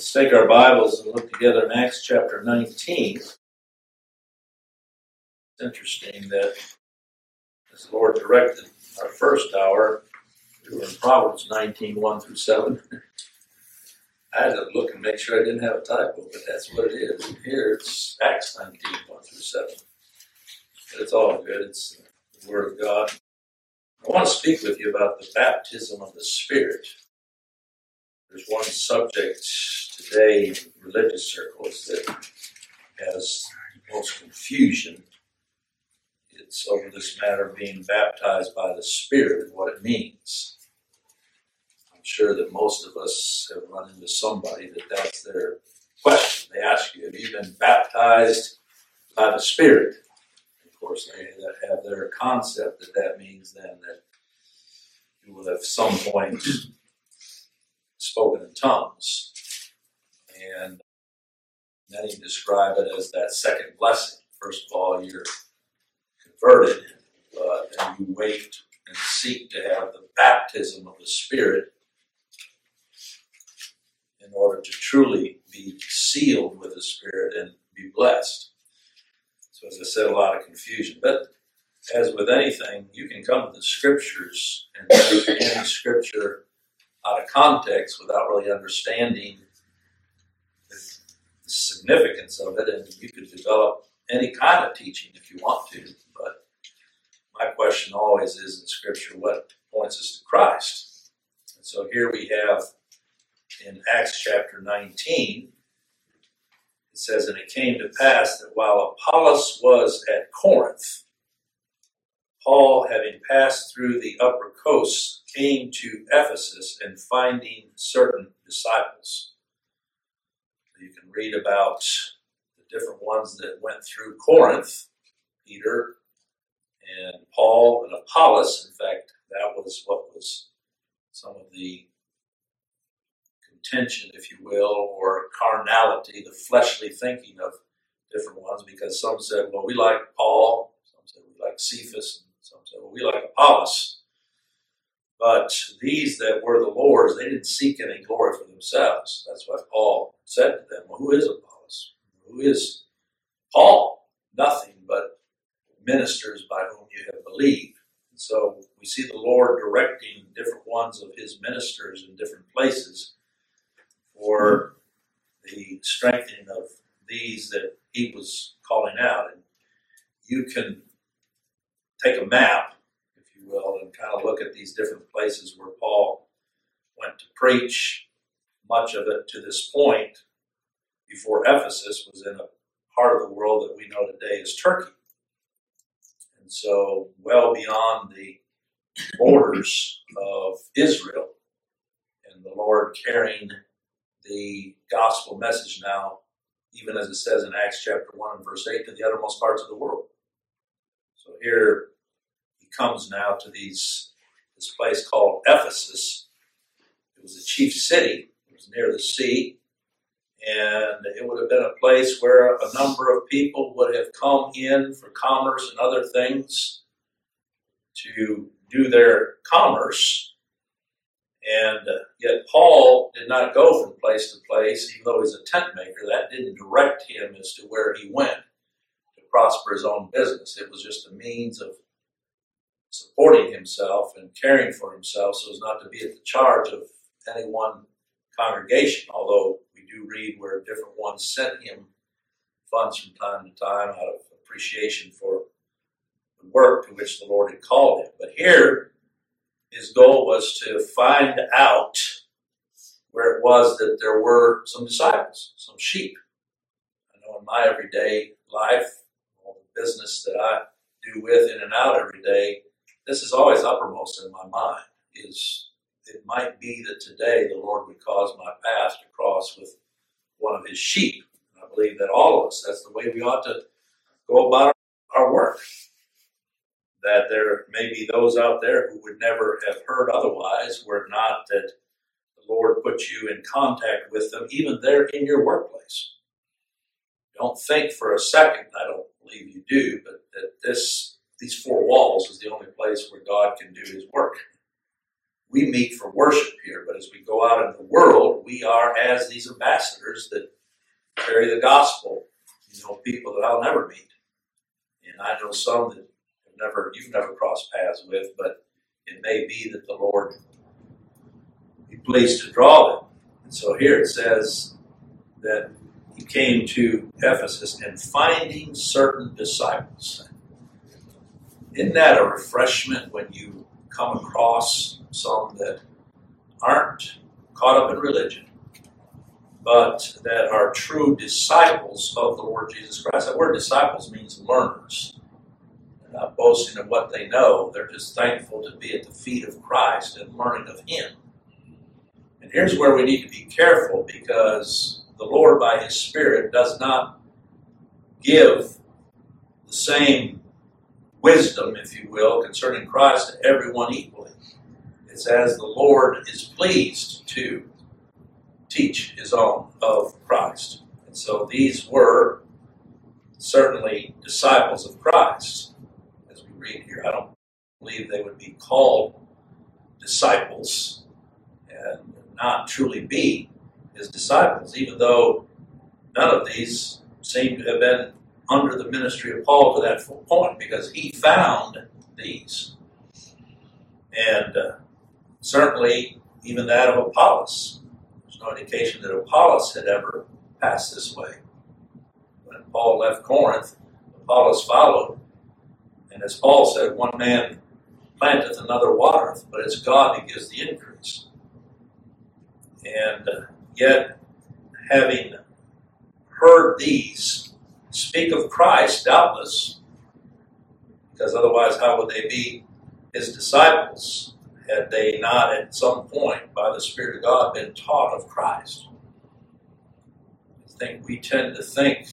Let's take our Bibles and look together in Acts chapter 19. It's interesting that as the Lord directed our first hour, we were in Proverbs 19, 1 through 7. I had to look and make sure I didn't have a typo, but that's what it is. And here it's Acts 19, 1 through 7. But it's all good. It's the Word of God. I want to speak with you about the baptism of the Spirit. There's one subject today in religious circles that has the most confusion. It's over this matter of being baptized by the Spirit and what it means. I'm sure that most of us have run into somebody that's their question. They ask you, have you been baptized by the Spirit? Of course, they have their concept that means then that you will at some point spoken in tongues. And many describe it as that second blessing. First of all, you're converted, but then you wait and seek to have the baptism of the Spirit in order to truly be sealed with the Spirit and be blessed. So as I said, a lot of confusion. But as with anything, you can come to the Scriptures and take any Scripture out of context without really understanding the significance of it, and you could develop any kind of teaching if you want to. But my question always is in Scripture, what points us to Christ? And so here we have in Acts chapter 19, it says, "And it came to pass that while Apollos was at Corinth, Paul, having passed through the upper coast, came to Ephesus and finding certain disciples." You can read about the different ones that went through Corinth, Peter and Paul and Apollos. In fact, that was what was some of the contention, if you will, or carnality, the fleshly thinking of different ones, because some said, well, we like Paul, some said we like Cephas, and some said, well, we like Apollos. But these that were the Lord's, they didn't seek any glory for themselves. That's why Paul said to them, well, who is Apollos? Who is Paul? Nothing but ministers by whom you have believed. And so we see the Lord directing different ones of his ministers in different places for the strengthening of these that he was calling out. And you can take a map, if you will, and kind of look at these different places where Paul went to preach. Much of it to this point, before Ephesus, was in a part of the world that we know today as Turkey. And so well beyond the borders of Israel, and the Lord carrying the gospel message now, even as it says in Acts chapter 1 and verse 8, to the uttermost parts of the world. So here he comes now to this place called Ephesus. It was a chief city. It was near the sea. And it would have been a place where a number of people would have come in for commerce and other things to do their commerce. And yet Paul did not go from place to place, even though he's a tent maker. That didn't direct him as to where he went to prosper his own business. It was just a means of supporting himself and caring for himself so as not to be at the charge of any one congregation, although we do read where different ones sent him funds from time to time out of appreciation for the work to which the Lord had called him. But here, his goal was to find out where it was that there were some disciples, some sheep. I know in my everyday life, all the business that I do with in and out every day, this is always uppermost in my mind, is it might be that today the Lord would cause my path to cross with one of his sheep. And I believe that all of us, that's the way we ought to go about our work. That there may be those out there who would never have heard otherwise, were it not that the Lord put you in contact with them, even there in your workplace. Don't think for a second, I don't believe you do, but that these four walls is the only place where God can do his work. we meet for worship here, but as we go out in the world, we are as these ambassadors that carry the gospel. People that I'll never meet. And I know some that you've never crossed paths with, but it may be that the Lord be pleased to draw them. And so here it says that he came to Ephesus and finding certain disciples. Isn't that a refreshment when you come across some that aren't caught up in religion, but that are true disciples of the Lord Jesus Christ? That word disciples means learners. They're not boasting of what they know. They're just thankful to be at the feet of Christ and learning of Him. And here's where we need to be careful, because the Lord, by His Spirit, does not give the same wisdom, if you will, concerning Christ to everyone equally. It's as the Lord is pleased to teach His own of Christ. And so these were certainly disciples of Christ. As we read here, I don't believe they would be called disciples and not truly be His disciples, even though none of these seem to have been under the ministry of Paul to that full point, because he found these. And certainly even that of Apollos. There's no indication that Apollos had ever passed this way. When Paul left Corinth, Apollos followed. And as Paul said, one man planteth, another watereth, but it's God who gives the increase. And yet, having heard these speak of Christ, doubtless, because otherwise how would they be His disciples had they not at some point by the Spirit of God been taught of Christ? I think we tend to think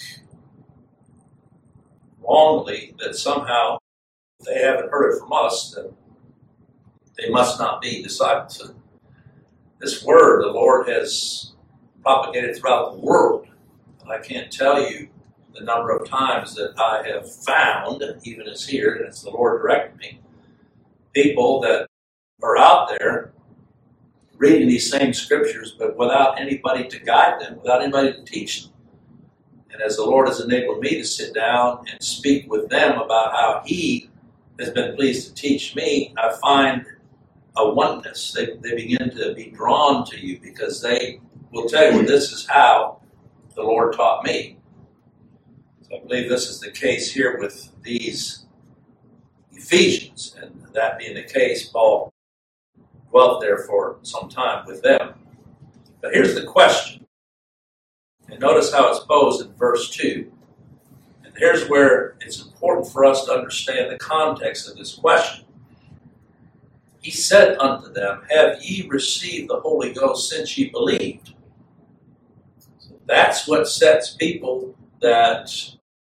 wrongly that somehow if they haven't heard it from us, then they must not be disciples. And this word the Lord has propagated throughout the world. And I can't tell you the number of times that I have found, even as here, and it's the Lord directing me, people that are out there reading these same scriptures, but without anybody to guide them, without anybody to teach them. And as the Lord has enabled me to sit down and speak with them about how He has been pleased to teach me, I find a oneness. They begin to be drawn to you, because they will tell you, well, this is how the Lord taught me. I believe this is the case here with these Ephesians, and that being the case, Paul dwelt there for some time with them. But here's the question, and notice how it's posed in verse 2. And here's where it's important for us to understand the context of this question. He said unto them, have ye received the Holy Ghost since ye believed? So that's what sets people that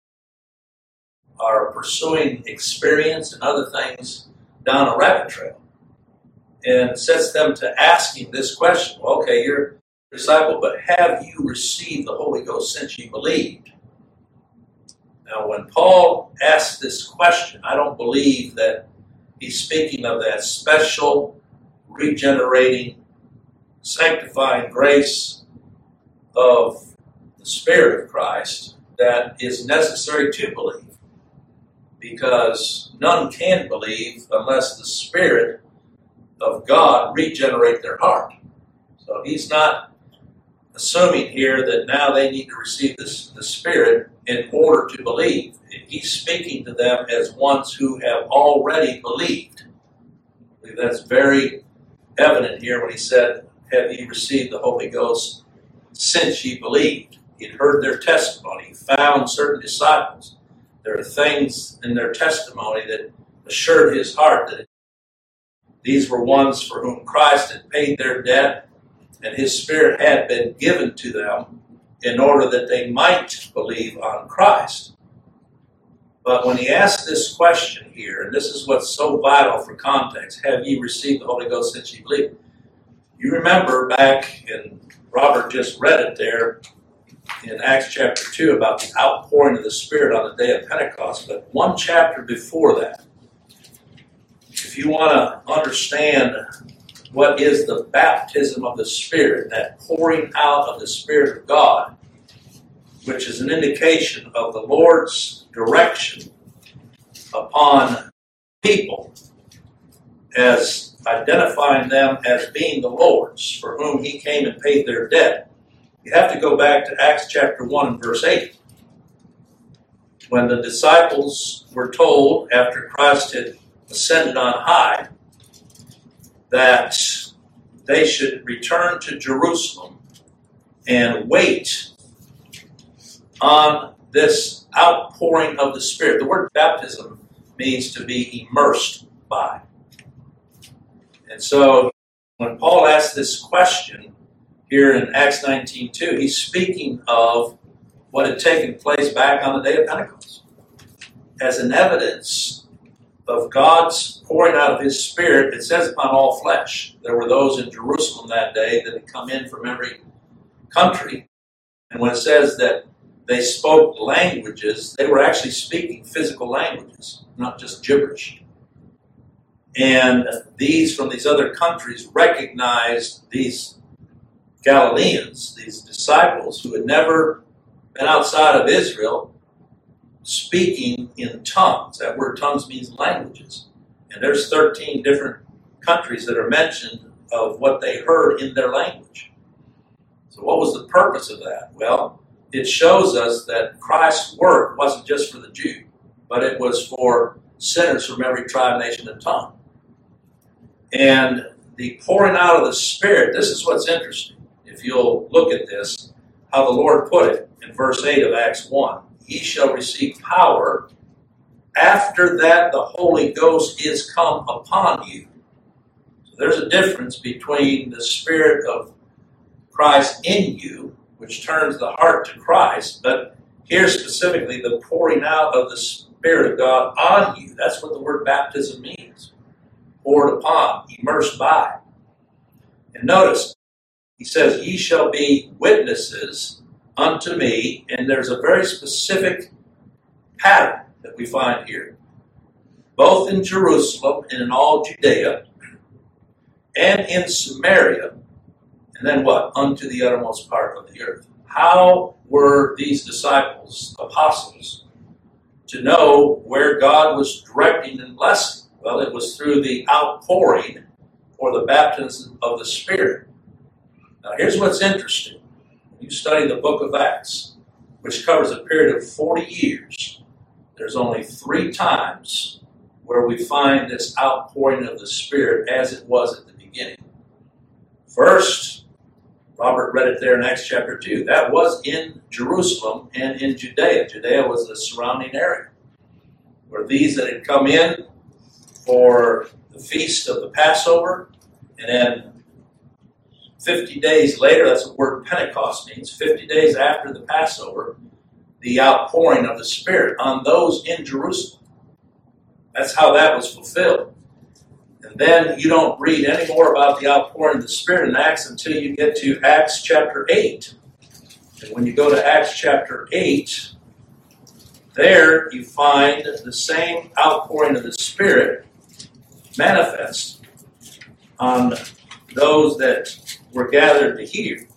are pursuing experience and other things down a rabbit trail, and sets them to asking this question. Well, okay, you're a disciple, but have you received the Holy Ghost since you believed? Now, when Paul asks this question, I don't believe that he's speaking of that special, regenerating, sanctifying grace of the Spirit of Christ that is necessary to believe. Because none can believe unless the Spirit of God regenerate their heart. So he's not assuming here that now they need to receive the Spirit in order to believe. He's speaking to them as ones who have already believed. I believe that's very evident here when he said, have ye received the Holy Ghost since ye believed? He'd heard their testimony. He found certain disciples. There are things in their testimony that assured his heart that these were ones for whom Christ had paid their debt, and His Spirit had been given to them in order that they might believe on Christ. But when he asked this question here, and this is what's so vital for context, have ye received the Holy Ghost since ye believe? You remember back in, Robert just read it there, in Acts chapter 2 about the outpouring of the Spirit on the day of Pentecost. But one chapter before that, if you want to understand what is the baptism of the Spirit, that pouring out of the Spirit of God, which is an indication of the Lord's direction upon people, as identifying them as being the Lord's, for whom He came and paid their debt. You have to go back to Acts chapter 1 and verse 8. When the disciples were told, after Christ had ascended on high, that they should return to Jerusalem and wait on this outpouring of the Spirit. The word baptism means to be immersed by. And so when Paul asks this question here in Acts 19:2, he's speaking of what had taken place back on the day of Pentecost as an evidence of God's pouring out of His Spirit. It says upon all flesh. There were those in Jerusalem that day that had come in from every country. And when it says that they spoke languages, they were actually speaking physical languages, not just gibberish. And these from these other countries recognized these Galileans, these disciples who had never been outside of Israel, speaking in tongues. That word tongues means languages. And there's 13 different countries that are mentioned of what they heard in their language. So what was the purpose of that? Well, it shows us that Christ's work wasn't just for the Jew, but it was for sinners from every tribe, nation, and tongue. And the pouring out of the Spirit, this is what's interesting. If you'll look at this, how the Lord put it in verse 8 of Acts 1. Ye shall receive power. After that the Holy Ghost is come upon you. So there's a difference between the Spirit of Christ in you, which turns the heart to Christ, but here specifically the pouring out of the Spirit of God on you. That's what the word baptism means. Poured upon, immersed by. And notice, he says, ye shall be witnesses unto me, and there's a very specific pattern that we find here. Both in Jerusalem and in all Judea, and in Samaria, and then what? Unto the uttermost part of the earth. How were these disciples, apostles, to know where God was directing and blessing? Well, it was through the outpouring or the baptism of the Spirit. Now, here's what's interesting. When you study the book of Acts, which covers a period of 40 years, there's only 3 times where we find this outpouring of the Spirit as it was at the beginning. First, Robert read it there in Acts chapter 2. That was in Jerusalem and in Judea. Judea was the surrounding area, where these that had come in for the feast of the Passover, and then 50 days later, that's what the word Pentecost means, 50 days after the Passover, the outpouring of the Spirit on those in Jerusalem. That's how that was fulfilled. And then you don't read any more about the outpouring of the Spirit in Acts until you get to Acts chapter 8. And when you go to Acts chapter 8, there you find the same outpouring of the Spirit manifest on those that were gathered to hear.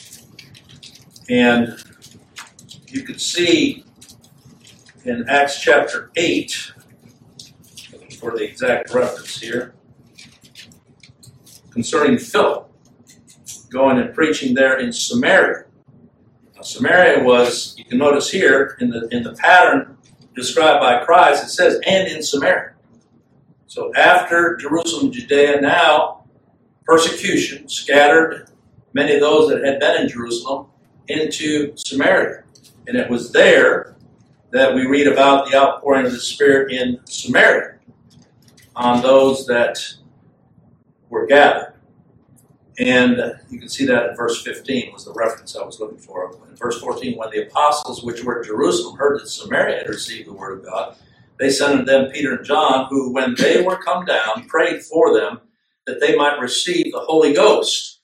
And you could see in Acts chapter 8, looking for the exact reference here, concerning Philip going and preaching there in Samaria. Now, Samaria was, you can notice here in the pattern described by Christ, it says, and in Samaria. So after Jerusalem, Judea, now persecution scattered many of those that had been in Jerusalem into Samaria. And it was there that we read about the outpouring of the Spirit in Samaria on those that were gathered. And you can see that in verse 15 was the reference I was looking for. In verse 14, when the apostles which were at Jerusalem heard that Samaria had received the word of God, they sent unto them Peter and John, who, when they were come down, prayed for them that they might receive the Holy Ghost.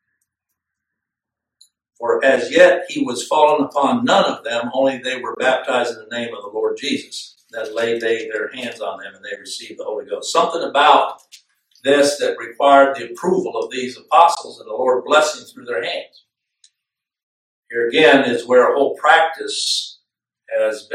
For as yet he was fallen upon none of them, only they were baptized in the name of the Lord Jesus. Then laid they their hands on them, and they received the Holy Ghost. Something about this that required the approval of these apostles and the Lord blessing through their hands. Here again is where a whole practice has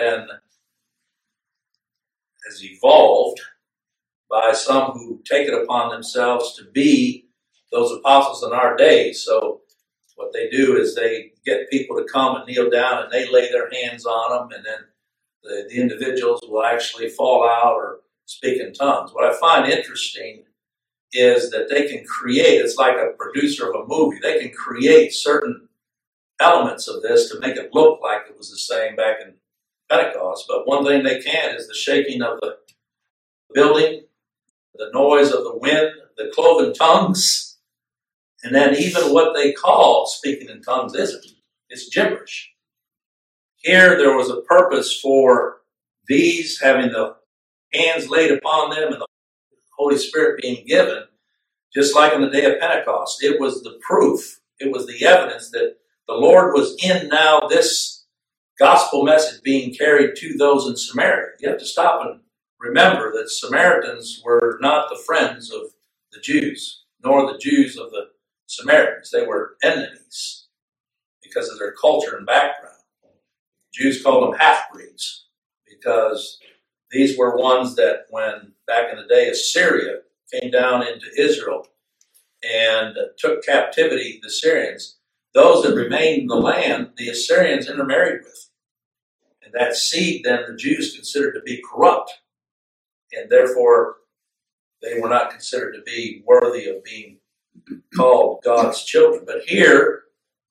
evolved by some who take it upon themselves to be those apostles in our day. So what they do is they get people to come and kneel down and they lay their hands on them, and then the individuals will actually fall out or speak in tongues. What I find interesting is that they can create, it's like a producer of a movie, they can create certain elements of this to make it look like it was the same back in Pentecost. But one thing they can is the shaking of the building, the noise of the wind, the cloven tongues, and then even what they call speaking in tongues isn't. It's gibberish. Here there was a purpose for these having the hands laid upon them and the Holy Spirit being given, just like on the day of Pentecost. It was the proof, it was the evidence that the Lord was in now this gospel message being carried to those in Samaria. You have to stop and remember that Samaritans were not the friends of the Jews, nor the Jews of the Samaritans. They were enemies because of their culture and background. Jews called them half-breeds because these were ones that when back in the day Assyria came down into Israel and took captivity the Syrians, those that remained in the land, the Assyrians intermarried with. And that seed then the Jews considered to be corrupt. And therefore, they were not considered to be worthy of being called God's children. But here,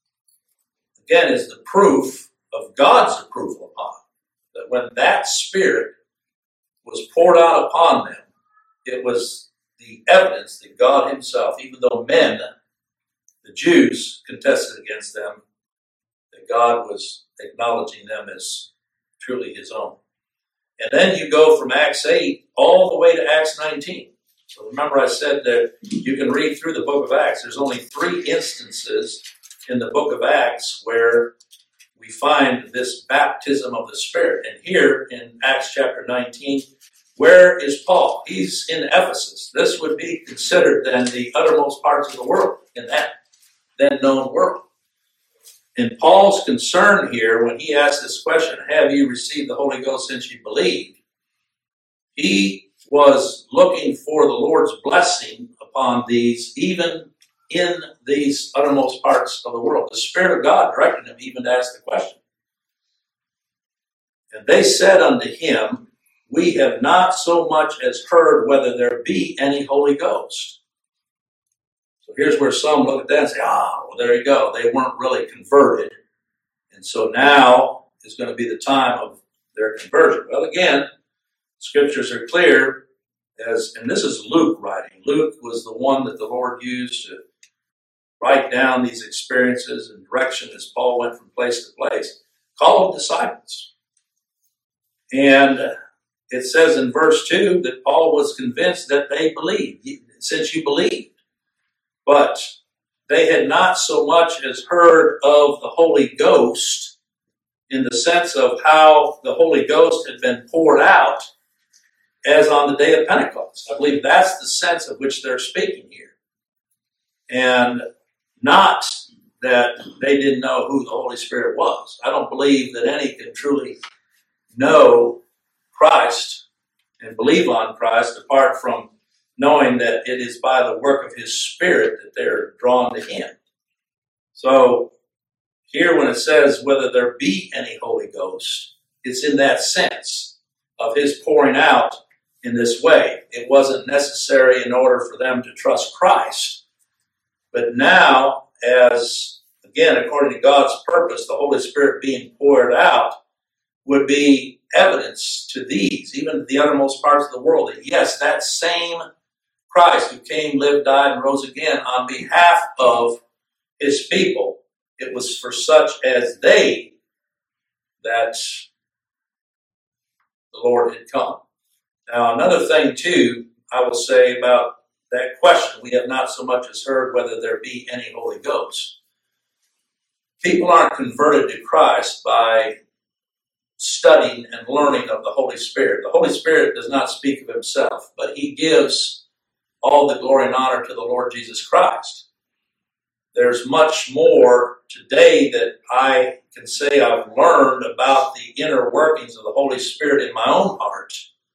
again, is the proof of God's approval upon them. That when that Spirit was poured out upon them, it was the evidence that God himself, even though men, the Jews, contested against them, that God was acknowledging them as truly his own. And then you go from Acts 8 all the way to Acts 19. So remember I said that you can read through the book of Acts. There's only 3 instances in the book of Acts where we find this baptism of the Spirit. And here in Acts chapter 19, where is Paul? He's in Ephesus. This would be considered then the uttermost parts of the world in that then known world. And Paul's concern here when he asked this question, have you received the Holy Ghost since you believed? He was looking for the Lord's blessing upon these, even in these uttermost parts of the world. The Spirit of God directed him even to ask the question. And they said unto him, we have not so much as heard whether there be any Holy Ghost. So here's where some look at that and say, well, there you go. They weren't really converted. And so now is going to be the time of their conversion. Well, again, scriptures are clear, and this is Luke writing. Luke was the one that the Lord used to write down these experiences and direction as Paul went from place to place, called disciples. And it says in verse 2 that Paul was convinced that they believed, since you believed. But they had not so much as heard of the Holy Ghost in the sense of how the Holy Ghost had been poured out as on the day of Pentecost. I believe that's the sense of which they're speaking here. And not that they didn't know who the Holy Spirit was. I don't believe that any can truly know Christ and believe on Christ apart from knowing that it is by the work of his Spirit that they're drawn to him. So here when it says whether there be any Holy Ghost, it's in that sense of his pouring out in this way. It wasn't necessary in order for them to trust Christ. But now, as, again, according to God's purpose, the Holy Spirit being poured out would be evidence to these, even to the uttermost parts of the world, that yes, that same Christ who came, lived, died, and rose again on behalf of his people, it was for such as they that the Lord had come. Now, another thing, too, I will say about that question, we have not so much as heard whether there be any Holy Ghost. People aren't converted to Christ by studying and learning of the Holy Spirit. The Holy Spirit does not speak of himself, but he gives all the glory and honor to the Lord Jesus Christ. There's much more today that I can say I've learned about the inner workings of the Holy Spirit in my own heart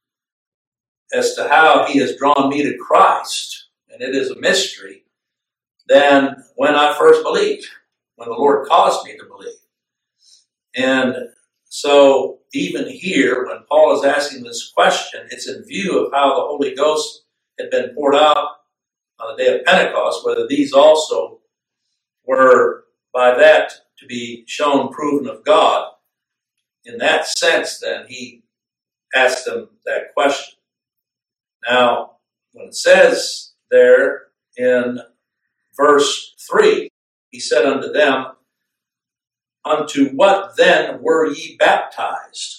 as to how He has drawn me to Christ, and it is a mystery, than when I first believed, when the Lord caused me to believe. And so even here, when Paul is asking this question, it's in view of how the Holy Ghost had been poured out on the day of Pentecost, whether these also were by that to be shown proven of God. In that sense, then, he asked them that question. Now, when it says there in verse 3, he said unto them, unto what then were ye baptized?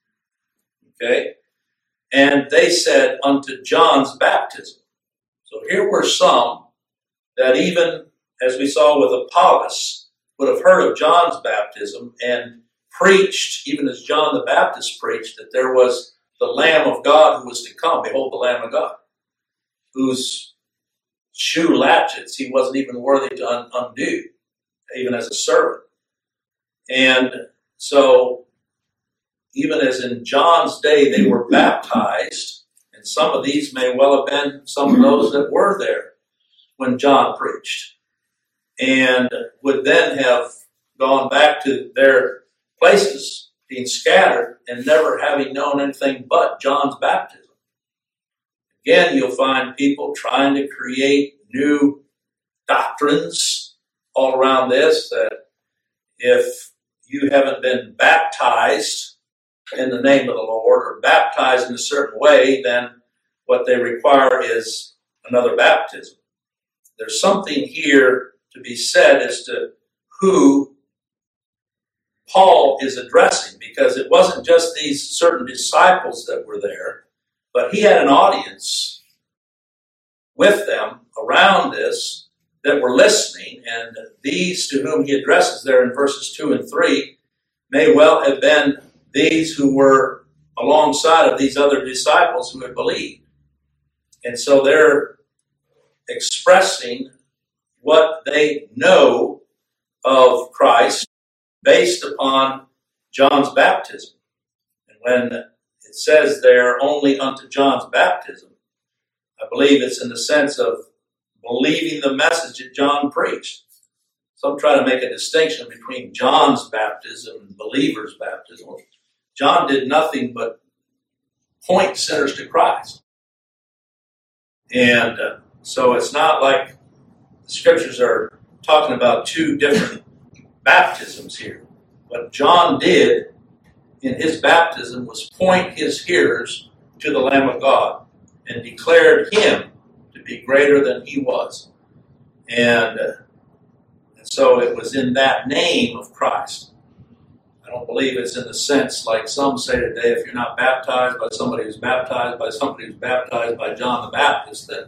Okay? And they said, unto John's baptism. So here were some that even, as we saw with Apollos, would have heard of John's baptism and preached, even as John the Baptist preached, that there was the Lamb of God who was to come. Behold, the Lamb of God, whose shoe latchets he wasn't even worthy to undo, even as a servant. And so, even as in John's day they were baptized, and some of these may well have been some of those that were there when John preached, and would then have gone back to their places, being scattered, and never having known anything but John's baptism. Again, you'll find people trying to create new doctrines all around this, that if you haven't been baptized in the name of the Lord or baptized in a certain way, then what they require is another baptism. There's something here to be said as to who Paul is addressing, because it wasn't just these certain disciples that were there, but he had an audience with them around this that were listening, and these to whom he addresses there in verses 2 and 3 may well have been these who were alongside of these other disciples who had believed. And so they're expressing what they know of Christ based upon John's baptism. And when it says there only unto John's baptism, I believe it's in the sense of believing the message that John preached. Some try to make a distinction between John's baptism and believers' baptism. John did nothing but point sinners to Christ. And so it's not like the scriptures are talking about two different baptisms here. What John did in his baptism was point his hearers to the Lamb of God and declared him to be greater than he was. And so it was in that name of Christ. I don't believe it's in the sense like some say today, if you're not baptized by somebody who's baptized by somebody who's baptized by John the Baptist, then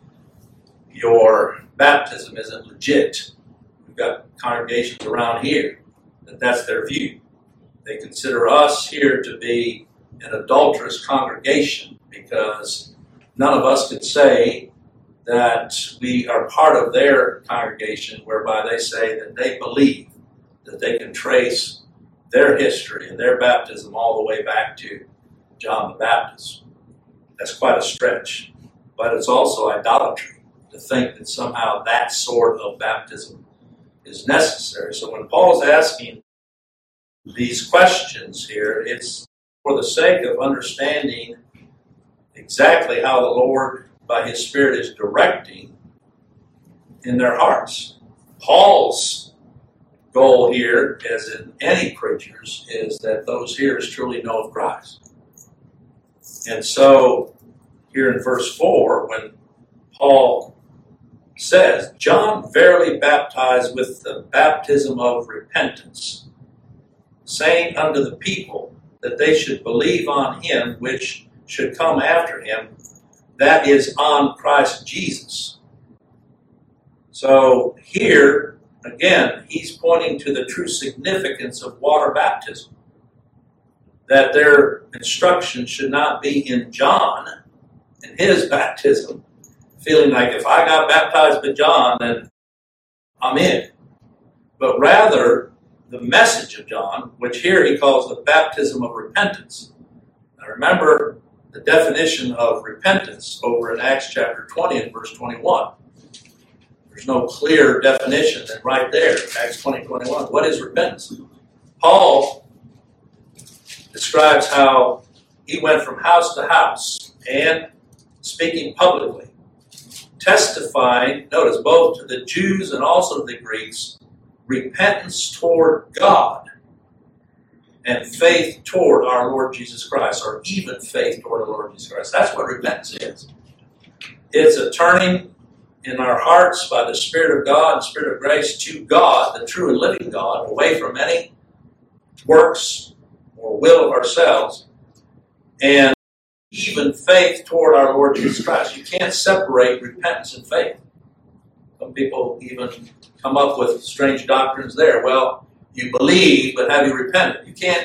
your baptism isn't legit. We've got congregations around here that's their view. They consider us here to be an adulterous congregation because none of us could say that we are part of their congregation, whereby they say that they believe that they can trace their history and their baptism all the way back to John the Baptist. That's quite a stretch, but it's also idolatry to think that somehow that sort of baptism is necessary. So when Paul's asking these questions here, it's for the sake of understanding exactly how the Lord, by His Spirit, is directing in their hearts. Paul's goal here, as in any preachers, is that those hearers truly know of Christ. And so, here in verse 4, when Paul says, John verily baptized with the baptism of repentance, saying unto the people that they should believe on him which should come after him, that is, on Christ Jesus. So here, again, he's pointing to the true significance of water baptism, that their instruction should not be in John and his baptism, feeling like if I got baptized by John, then I'm in. But rather, the message of John, which here he calls the baptism of repentance. Now remember the definition of repentance over in Acts chapter 20 and verse 21. There's no clear definition than right there, Acts 20:21. What is repentance? Paul describes how he went from house to house and speaking publicly, testifying, notice, both to the Jews and also to the Greeks, repentance toward God and faith toward our Lord Jesus Christ, or even faith toward our Lord Jesus Christ. That's what repentance is. It's a turning in our hearts by the Spirit of God and Spirit of grace to God, the true and living God, away from any works or will of ourselves, and even faith toward our Lord Jesus Christ. You can't separate repentance and faith. Some people even come up with strange doctrines there. Well, you believe, but have you repented? You can't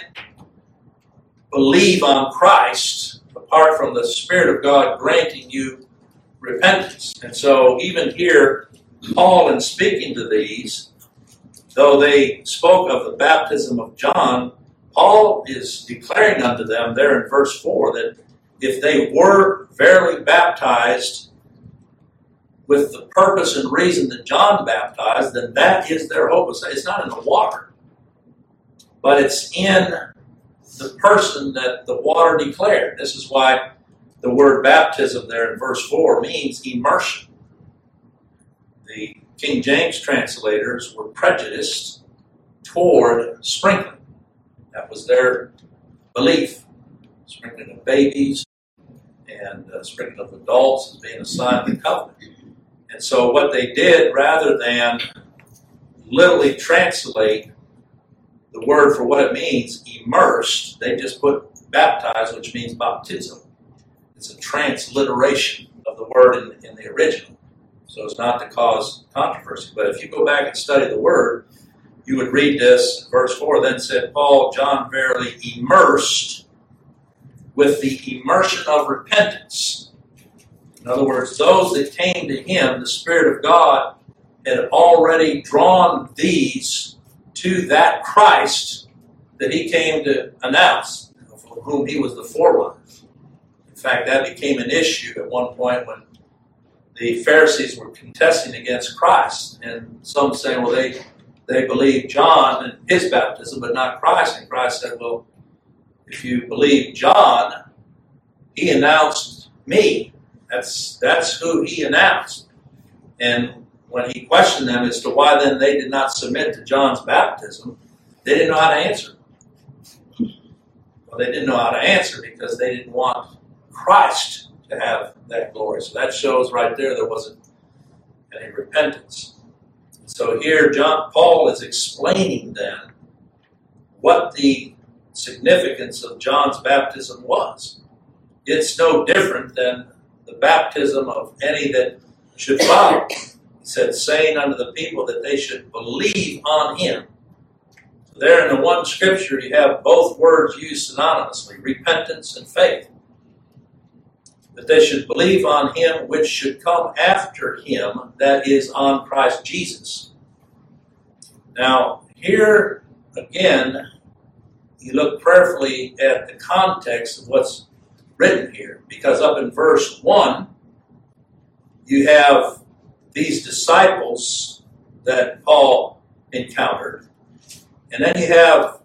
believe on Christ apart from the Spirit of God granting you repentance. And so even here, Paul, in speaking to these, though they spoke of the baptism of John, Paul is declaring unto them there in verse 4 that if they were verily baptized with the purpose and reason that John baptized, then that is their hope. It's not in the water, but it's in the person that the water declared. This is why the word baptism there in verse 4 means immersion. The King James translators were prejudiced toward sprinkling. That was their belief. Sprinkling of babies and sprinkling of adults as being a sign of the covenant. And so what they did, rather than literally translate the word for what it means, immersed, they just put baptized, which means baptism. It's a transliteration of the word in the original. So it's not to cause controversy. But if you go back and study the word, you would read this, verse 4, then said Paul, John verily immersed with the immersion of repentance. In other words, those that came to him, the Spirit of God had already drawn these to that Christ that he came to announce, for whom he was the forerunner. In fact, that became an issue at one point when the Pharisees were contesting against Christ, and some saying, well, they believed John and his baptism, but not Christ. And Christ said, well, if you believe John, he announced me. That's who he announced. And when he questioned them as to why then they did not submit to John's baptism, they didn't know how to answer. Well, they didn't know how to answer because they didn't want Christ to have that glory. So that shows right there wasn't any repentance. So here Paul is explaining then what the significance of John's baptism was. It's no different than the baptism of any that should follow. He said, saying unto the people that they should believe on him. So there in the one scripture you have both words used synonymously, repentance and faith. That they should believe on him which should come after him, that is on Christ Jesus. Now, here again, you look prayerfully at the context of what's written here, because up in verse 1, you have these disciples that Paul encountered, and then you have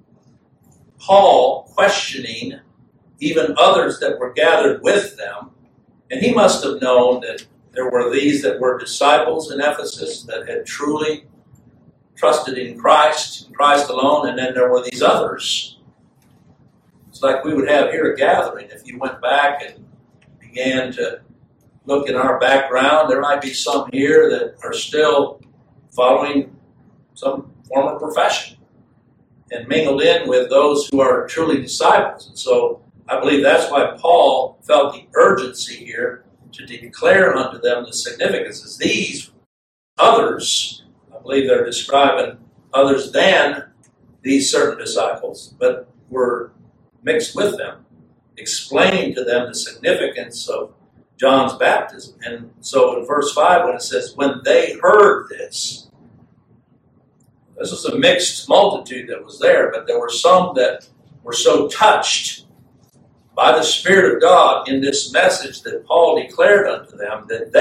Paul questioning even others that were gathered with them, and he must have known that there were these that were disciples in Ephesus that had truly trusted in Christ alone, and then there were these others. It's like we would have here a gathering. If you went back and began to look in our background, there might be some here that are still following some form of profession and mingled in with those who are truly disciples. And so I believe that's why Paul felt the urgency here to declare unto them the significance. As these others, I believe they're describing others than these certain disciples, but were mixed with them, explaining to them the significance of John's baptism. And so in verse 5, when it says, when they heard this was a mixed multitude that was there, but there were some that were so touched by the Spirit of God in this message that Paul declared unto them that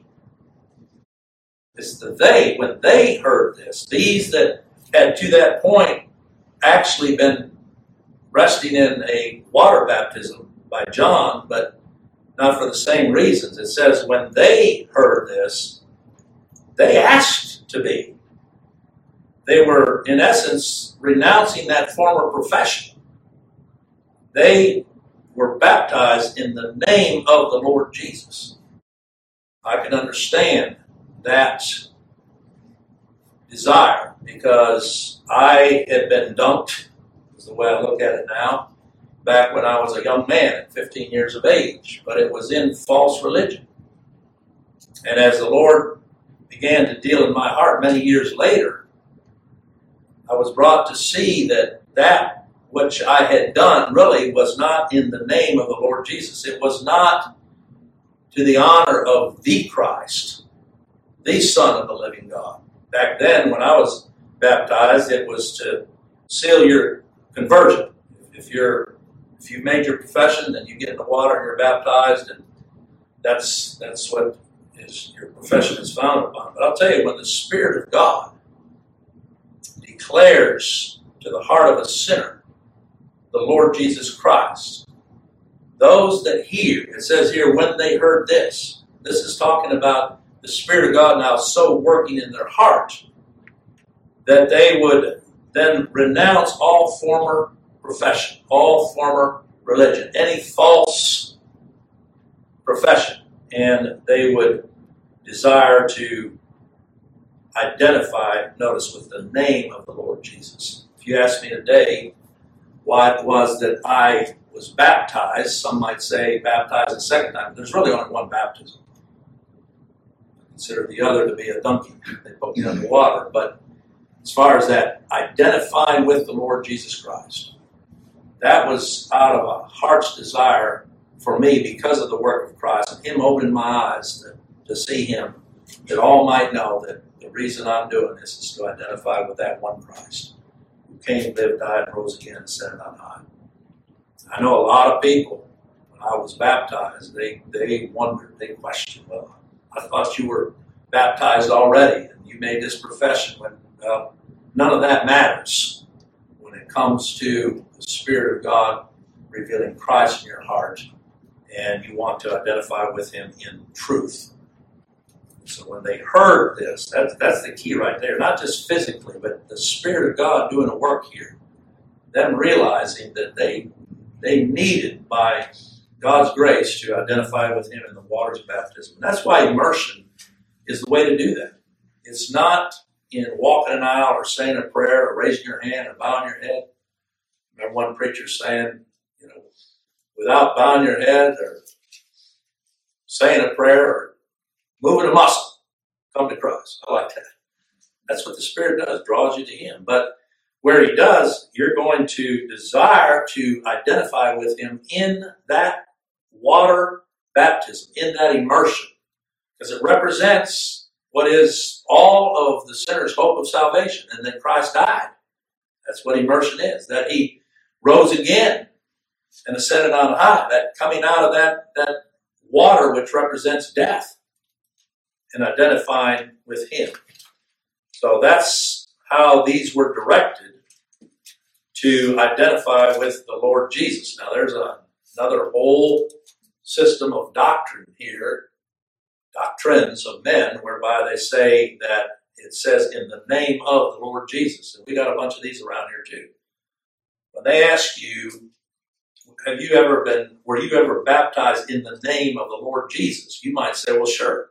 when they heard this, these that had to that point actually been resting in a water baptism by John, but not for the same reasons. It says when they heard this, they asked to be. They were, in essence, renouncing that former profession. They were baptized in the name of the Lord Jesus. I can understand that desire because I had been dunked, is the way I look at it now, back when I was a young man at 15 years of age, but it was in false religion. And as the Lord began to deal in my heart many years later, I was brought to see that which I had done really was not in the name of the Lord Jesus. It was not to the honor of the Christ, the Son of the living God. Back then, when I was baptized, it was to seal your conversion. If you've made your profession, then you get in the water and you're baptized, and that's what your profession is founded upon. But I'll tell you, when the Spirit of God declares to the heart of a sinner the Lord Jesus Christ, those that hear, it says here, when they heard this is talking about the Spirit of God now so working in their heart that they would then renounce all former profession, all former religion, any false profession, and they would desire to identify, notice, with the name of the Lord Jesus. If you ask me today why it was that I was baptized, some might say baptized a second time. There's really only one baptism. I consider the other to be a donkey. They put me under water. But as far as that, identifying with the Lord Jesus Christ, that was out of a heart's desire for me because of the work of Christ and Him opening my eyes to see Him, that all might know that the reason I'm doing this is to identify with that one Christ who came, lived, died, and rose again and ascended on high. I know a lot of people, when I was baptized, they wondered, they questioned, well, I thought you were baptized already and you made this profession. Well, none of that matters when it comes to the Spirit of God revealing Christ in your heart and you want to identify with Him in truth. So when they heard this, that's the key right there. Not just physically, but the Spirit of God doing a work here. Them realizing that they needed, by God's grace, to identify with Him in the waters of baptism. And that's why immersion is the way to do that. It's not in walking an aisle or saying a prayer or raising your hand or bowing your head. I remember one preacher saying, without bowing your head or saying a prayer or moving a muscle, come to Christ. I like that. That's what the Spirit does, draws you to Him. But where He does, you're going to desire to identify with Him in that water baptism, in that immersion, because it represents what is all of the sinner's hope of salvation, and that Christ died. That's what immersion is, that He rose again and ascended on high, that coming out of that water which represents death, and identifying with Him. So that's how these were directed to identify with the Lord Jesus. Now there's another whole system of doctrine here, doctrines of men, whereby they say that it says in the name of the Lord Jesus. And we got a bunch of these around here too. When they ask you, were you ever baptized in the name of the Lord Jesus? You might say, well, sure.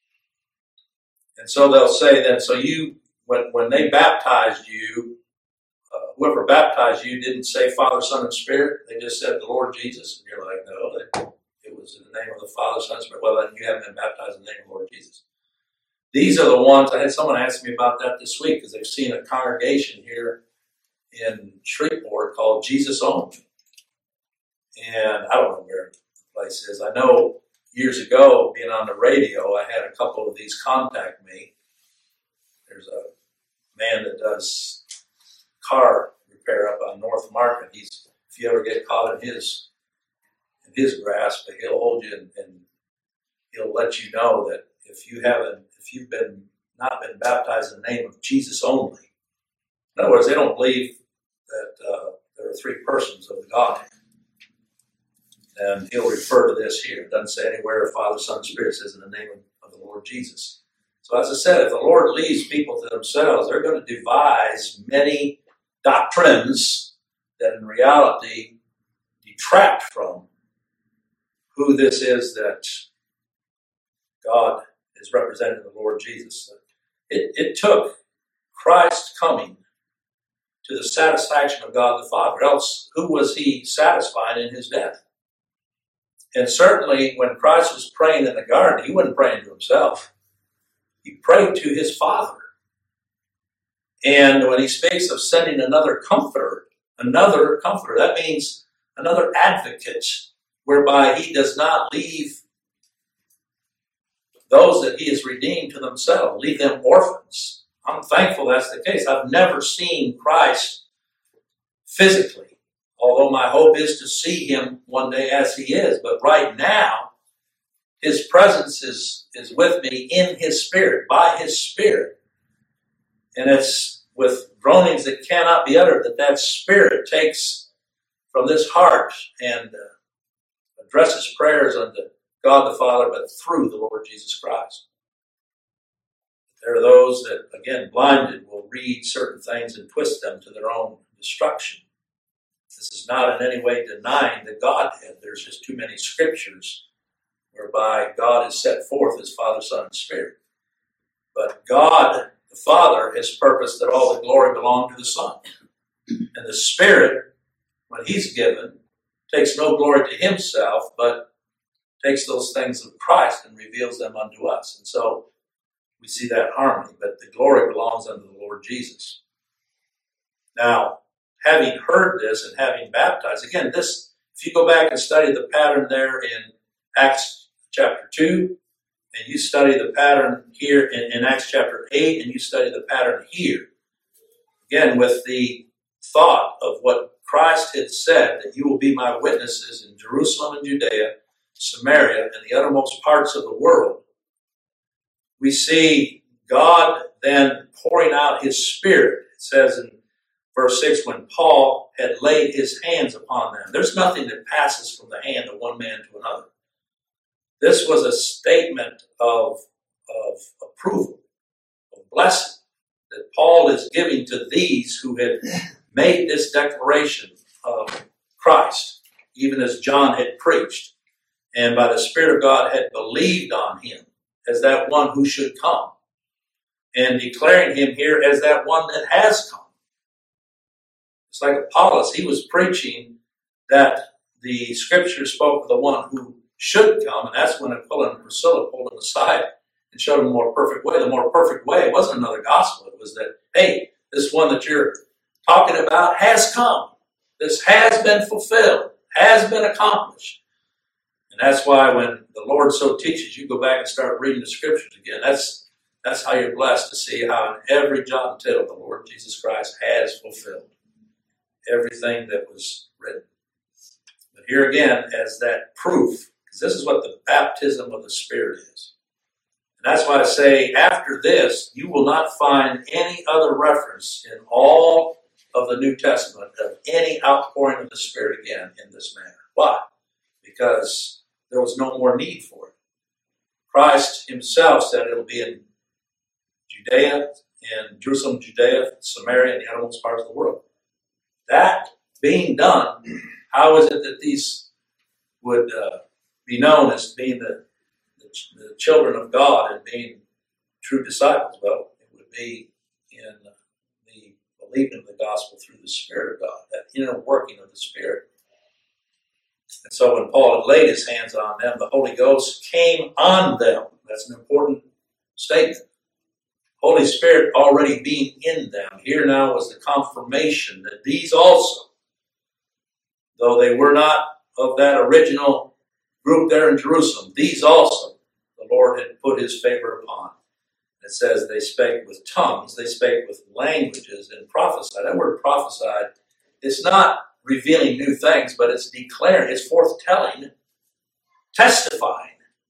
And so they'll say then, so you, when they baptized you, whoever baptized you didn't say Father, Son, and Spirit. They just said the Lord Jesus. And you're like, no, it was in the name of the Father, Son, and Spirit. Well, then you haven't been baptized in the name of the Lord Jesus. These are the ones, I had someone ask me about that this week because they've seen a congregation here in Shreveport called Jesus Only. And I don't know where the place is. I know years ago, being on the radio, I had a couple of these contact me. There's a man that does car repair up on North Market. If you ever get caught in his grasp, he'll hold you and he'll let you know that if you've not been baptized in the name of Jesus only. In other words, they don't believe that there are three persons of the Godhead. And he'll refer to this here. It doesn't say anywhere Father, Son, Spirit. It says in the name of the Lord Jesus. So as I said, if the Lord leaves people to themselves, they're going to devise many doctrines that in reality detract from who this is that God is represented in the Lord Jesus. It took Christ coming to the satisfaction of God the Father. Else, who was he satisfying in his death? And certainly when Christ was praying in the garden, he wasn't praying to himself. He prayed to his Father. And when he speaks of sending another comforter, that means another advocate, whereby he does not leave those that he has redeemed to themselves, leave them orphans. I'm thankful that's the case. I've never seen Christ physically, although my hope is to see him one day as he is. But right now, his presence is with me in his Spirit, by his Spirit. And it's with groanings that cannot be uttered that Spirit takes from this heart and addresses prayers unto God the Father, but through the Lord Jesus Christ. There are those that, again, blinded, will read certain things and twist them to their own destruction. This is not in any way denying the Godhead. There's just too many scriptures whereby God is set forth as Father, Son, and Spirit. But God, the Father, has purposed that all the glory belong to the Son. And the Spirit, when he's given, takes no glory to himself, but takes those things of Christ and reveals them unto us. And so we see that harmony, but the glory belongs unto the Lord Jesus. Now, having heard this and having baptized, again, this, if you go back and study the pattern there in Acts chapter 2, and you study the pattern here in Acts chapter 8, and you study the pattern here, again, with the thought of what Christ had said, that you will be my witnesses in Jerusalem and Judea, Samaria, and the uttermost parts of the world. We see God then pouring out his Spirit. It says in verse 6, when Paul had laid his hands upon them. There's nothing that passes from the hand of one man to another. This was a statement of approval, of blessing, that Paul is giving to these who had made this declaration of Christ, even as John had preached, and by the Spirit of God had believed on him as that one who should come, and declaring him here as that one that has come. It's like Apollos, he was preaching that the Scripture spoke of the one who should come, and that's when Aquila and Priscilla pulled him aside and showed him a more perfect way. The more perfect way wasn't another gospel. It was that, hey, this one that you're talking about has come. This has been fulfilled, has been accomplished. And that's why when the Lord so teaches, you go back and start reading the Scriptures again. That's how you're blessed to see how in every jot and tittle the Lord Jesus Christ has fulfilled everything that was written. But here again, as that proof, because this is what the baptism of the Spirit is. And that's why I say, after this, you will not find any other reference in all of the New Testament of any outpouring of the Spirit again in this manner. Why? Because there was no more need for it. Christ himself said it'll be in Judea, in Jerusalem, Judea, Samaria, and the uttermost parts of the world. That being done, how is it that these would be known as being the children of God and being true disciples? Well, it would be in the believing of the gospel through the Spirit of God, that inner working of the Spirit. And so when Paul had laid his hands on them, the Holy Ghost came on them. That's an important statement. Holy Spirit already being in them. Here now was the confirmation that these also, though they were not of that original group there in Jerusalem, these also the Lord had put his favor upon. It says they spake with tongues, they spake with languages, and prophesied. That word prophesied, it's not revealing new things, but it's declaring, it's forthtelling, testifying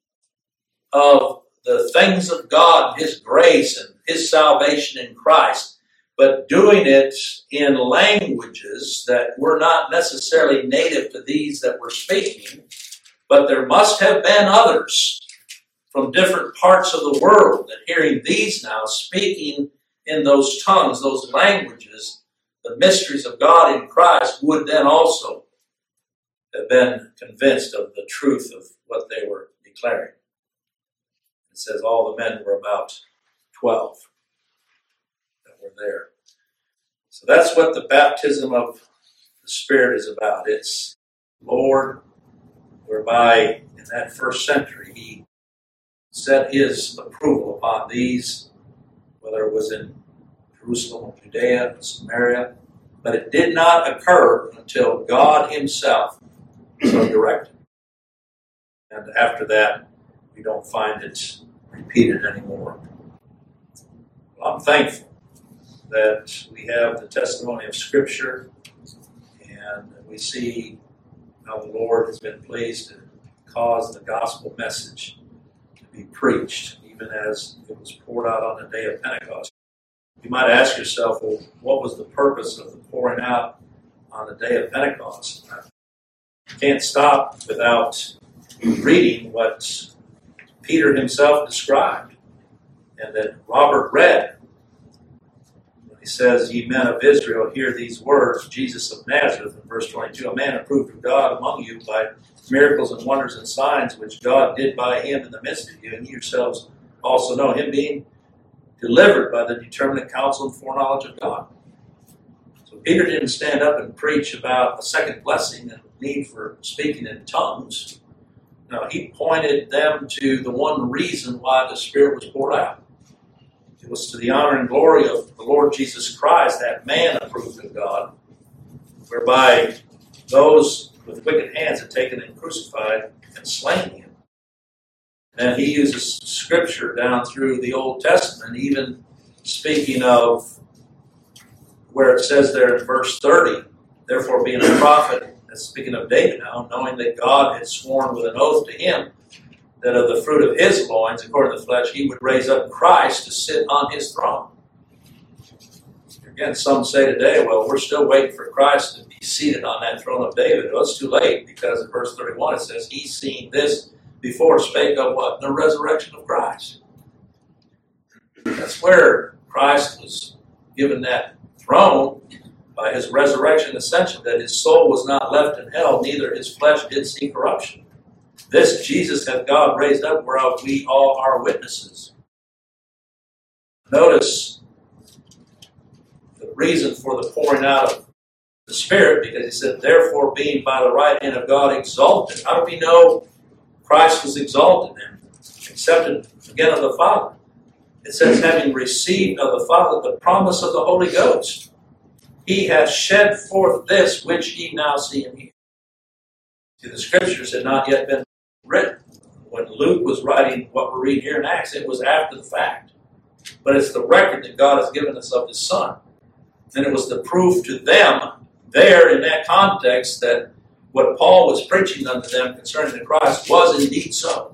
of the things of God, his grace and his salvation in Christ, but doing it in languages that were not necessarily native to these that were speaking, but there must have been others from different parts of the world that hearing these now speaking in those tongues, those languages, the mysteries of God in Christ would then also have been convinced of the truth of what they were declaring. It says all the men were about 12 that were there. So that's what the baptism of the Spirit is about. It's Lord, whereby in that first century he set his approval upon these, whether it was in Jerusalem, Judea, Samaria, but it did not occur until God himself so directed. And after that, we don't find it repeated anymore. Well, I'm thankful that we have the testimony of Scripture, and we see how the Lord has been pleased to cause the gospel message to be preached, even as it was poured out on the day of Pentecost. You might ask yourself, well, what was the purpose of the pouring out on the day of Pentecost? You can't stop without reading what Peter himself described, and that Robert read. He says, ye men of Israel, hear these words, Jesus of Nazareth, in verse 22, a man approved of God among you by miracles and wonders and signs which God did by him in the midst of you, and you yourselves also know him, being delivered by the determinate counsel and foreknowledge of God. So Peter didn't stand up and preach about a second blessing and need for speaking in tongues. No, he pointed them to the one reason why the Spirit was poured out. It was to the honor and glory of the Lord Jesus Christ, that man approved of God, whereby those with wicked hands had taken and crucified and slain him. And he uses Scripture down through the Old Testament, even speaking of where it says there in verse 30, therefore being a prophet, that's speaking of David now, knowing that God had sworn with an oath to him that of the fruit of his loins, according to the flesh, he would raise up Christ to sit on his throne. Again, some say today, well, we're still waiting for Christ to be seated on that throne of David. Well, it's too late, because in verse 31 it says, he's seen this before, spake of what? The resurrection of Christ. That's where Christ was given that throne by his resurrection and ascension, that his soul was not left in hell, neither his flesh did see corruption. This Jesus hath God raised up, whereof we all are witnesses. Notice the reason for the pouring out of the Spirit, because he said, therefore being by the right hand of God exalted. How do we know Christ was exalted and accepted again of the Father? It says, having received of the Father the promise of the Holy Ghost, he hath shed forth this which ye now see and hear. See, the Scriptures had not yet been written. When Luke was writing what we're reading here in Acts, it was after the fact. But it's the record that God has given us of his Son. And it was the proof to them there in that context that what Paul was preaching unto them concerning the Christ was indeed so.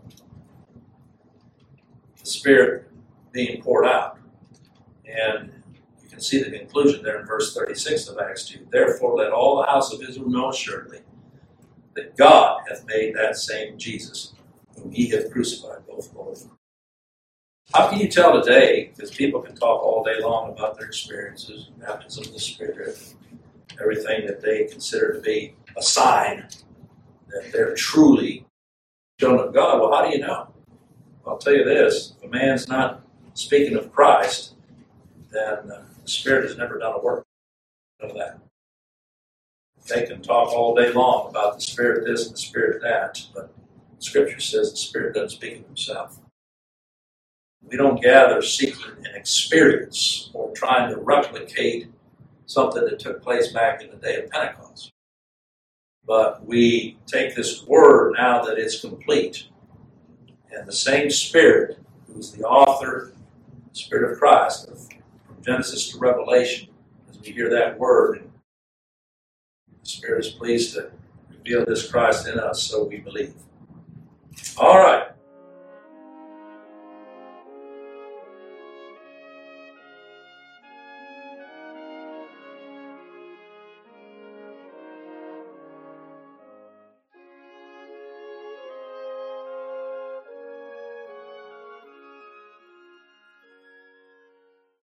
The Spirit being poured out. And you can see the conclusion there in verse 36 of Acts 2. Therefore let all the house of Israel know assuredly that God hath made that same Jesus, whom he hath crucified, both Lord. How can you tell today, because people can talk all day long about their experiences, baptism of the Spirit, everything that they consider to be a sign that they're truly children of God. Well, how do you know? I'll tell you this, if a man's not speaking of Christ, then the Spirit has never done a work of that. They can talk all day long about the Spirit this and the Spirit that, but Scripture says the Spirit doesn't speak of himself. We don't gather seeking an experience or trying to replicate something that took place back in the day of Pentecost. but we take this word now that it's complete. And the same Spirit, who's the author, the Spirit of Christ, from Genesis to Revelation, as we hear that word, the Spirit is pleased to reveal this Christ in us, so we believe. All right.